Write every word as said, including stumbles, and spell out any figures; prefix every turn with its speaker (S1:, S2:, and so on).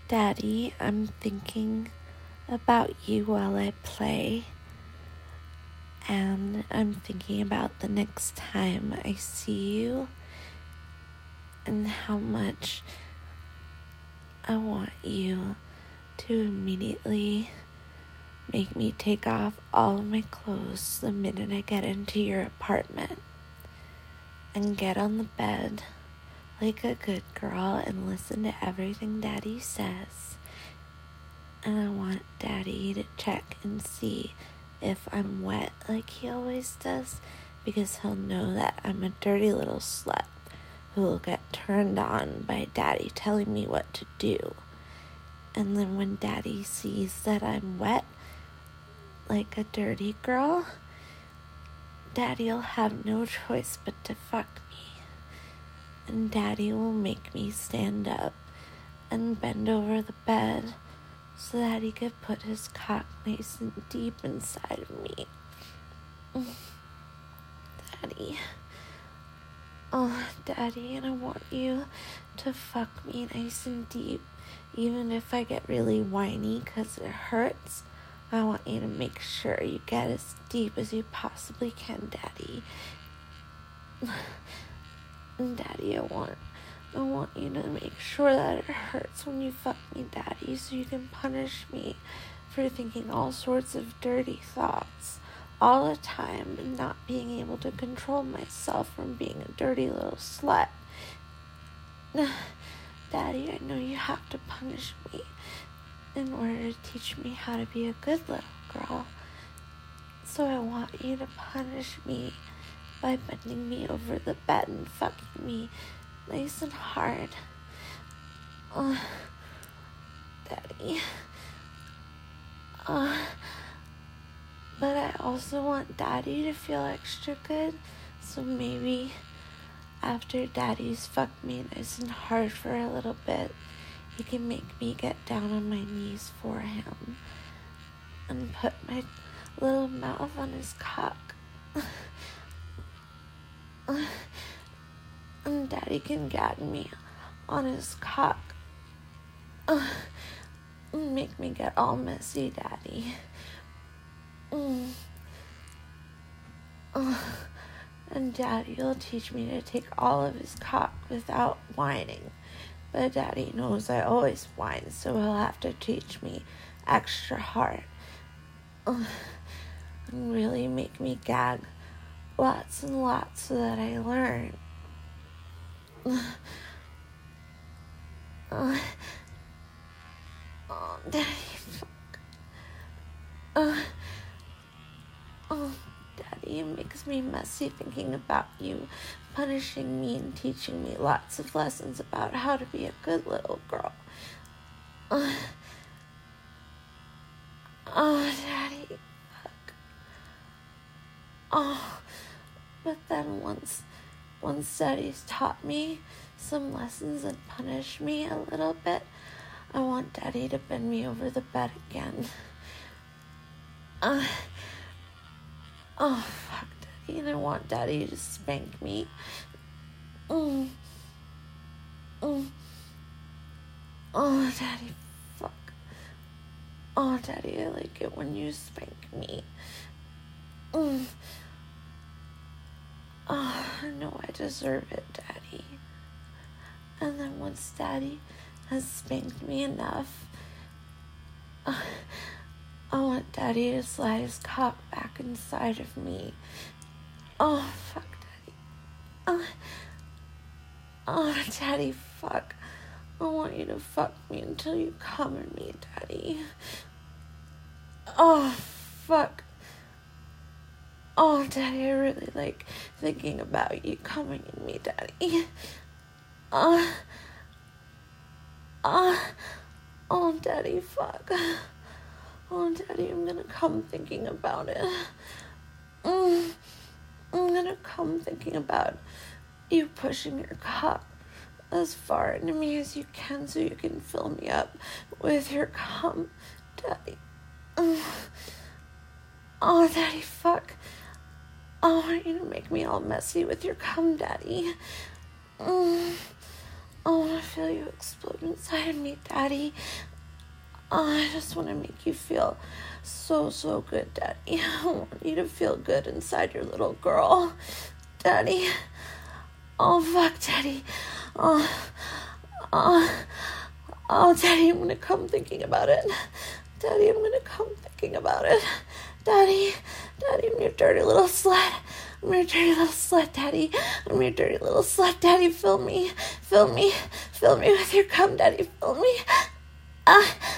S1: Daddy, I'm thinking about you while I play, and I'm thinking about the next time I see you and how much I want you to immediately make me take off all of my clothes the minute I get into your apartment and get on the bed like a good girl and listen to everything Daddy says. And I want Daddy to check and see if I'm wet like he always does, because he'll know that I'm a dirty little slut who will get turned on by Daddy telling me what to do. And then when Daddy sees that I'm wet like a dirty girl, Daddy'll have no choice but to fuck me. And Daddy will make me stand up and bend over the bed so that he could put his cock nice and deep inside of me. Daddy. Oh, Daddy, and I want you to fuck me nice and deep, even if I get really whiny because it hurts. I want you to make sure you get as deep as you possibly can, Daddy. And Daddy, I want, I want you to make sure that it hurts when you fuck me, Daddy, so you can punish me for thinking all sorts of dirty thoughts all the time and not being able to control myself from being a dirty little slut. Daddy, I know you have to punish me in order to teach me how to be a good little girl. So I want you to punish me by bending me over the bed and fucking me nice and hard. Oh, Daddy. Uh, but I also want Daddy to feel extra good, so maybe after Daddy's fucked me nice and hard for a little bit, he can make me get down on my knees for him and put my little mouth on his cock. And Daddy can gag me on his cock. Uh, make me get all messy, Daddy. Mm. Uh, and Daddy will teach me to take all of his cock without whining. But Daddy knows I always whine, so he'll have to teach me extra hard. Uh, and really make me gag lots and lots so that I learn. Uh, uh, oh, Daddy, fuck. Uh, oh, Daddy, it makes me messy thinking about you punishing me and teaching me lots of lessons about how to be a good little girl. Uh, oh, Daddy, fuck. Oh, but then once, once Daddy's taught me some lessons and punished me a little bit, I want Daddy to bend me over the bed again. Uh, oh, fuck, Daddy, and I want Daddy to spank me. Mm. Mm. Oh, Daddy, fuck. Oh, Daddy, I like it when you spank me. Mm. Oh, I know I deserve it, Daddy. And then once Daddy has spanked me enough, uh, I want Daddy to slide his cock back inside of me. Oh, fuck, Daddy. Uh, oh, Daddy, fuck. I want you to fuck me until you come in me, Daddy. Oh, fuck. Oh, Daddy, I really like thinking about you coming in me, Daddy. Uh, uh, oh, Daddy, fuck. Oh, Daddy, I'm gonna come thinking about it. Mm, I'm gonna come thinking about you pushing your cock as far into me as you can so you can fill me up with your cum, Daddy. Mm. Oh, Daddy, fuck. I want you to make me all messy with your cum, Daddy. Mm. I want to feel you explode inside of me, Daddy. Oh, I just want to make you feel so, so good, Daddy. I want you to feel good inside your little girl. Daddy. Oh, fuck, Daddy. Oh, oh, oh, Daddy, I'm going to come thinking about it. Daddy, I'm going to come thinking about it. Daddy, Daddy, I'm your dirty little slut. I'm your dirty little slut, Daddy. I'm your dirty little slut, Daddy. Fill me, fill me, fill me with your cum, Daddy. Fill me. Ah.